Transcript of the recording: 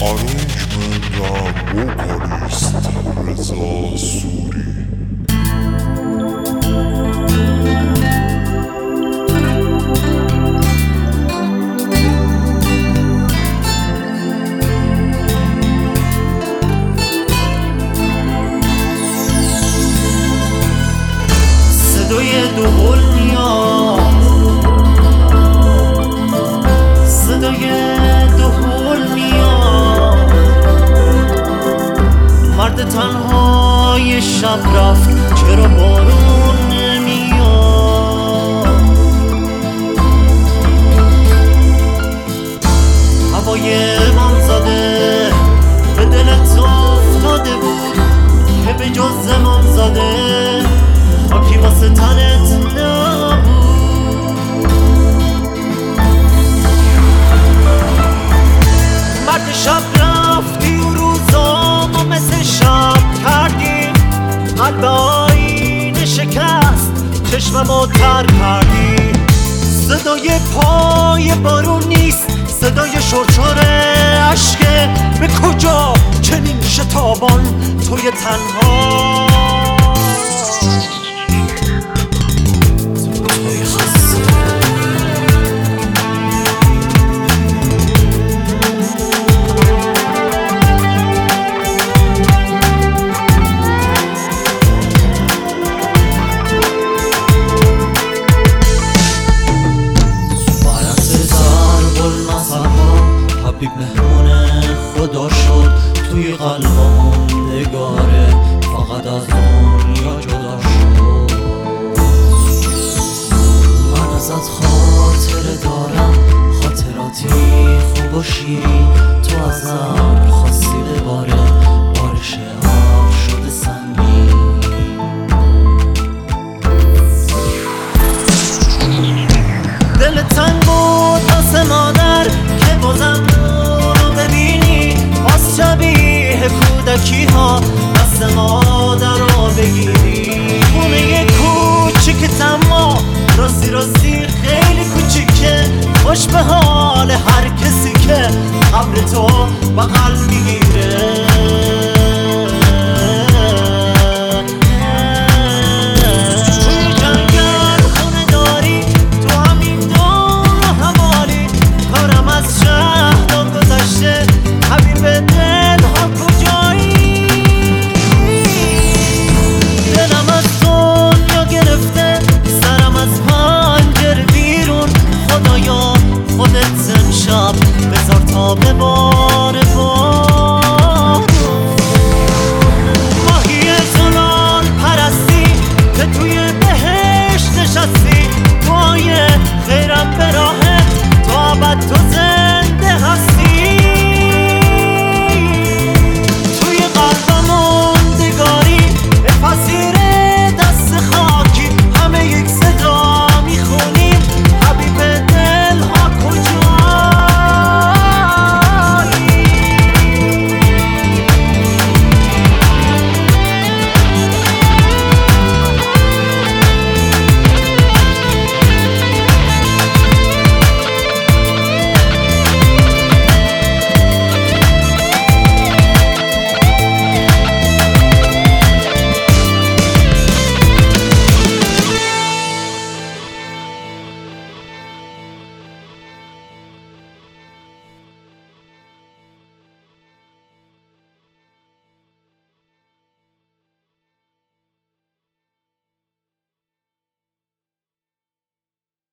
آرنجمندم وکالیست رضا سوری. صدای دهل میاد، صدای دهل میاد، مرد تنهای شب رفت چرا بارون نمیاد. هوای امامزاده به دلت افتاده بود که به جز امامزاده خاکی واسه تنت نبود. مرد شب رفتی و روزامو مثل شب کردی، قلب آینه شکست چشممو تر کردی. صدای پای بارون نیست، صدای شرشر عشقه. به کجا چنین شتابان توی تنها حبیب مهمون خدا شد توی قلبمون نگاره، فقط از دنیا جدا شد. من ازت خاطره دارم، خاطراتی خوب و شیرین. تو ازم خواستی بباره، بارش آب شده سنگین. دل تنگ بود واسه مادر که بازم رو ببینی، باز شبیه کودکی ها دست مادر رو بگیری. خونه کوچیک اما راستی راستی خیلی کوچیکه، خوش به حال هر کسی که قبر تو بغل میگیره.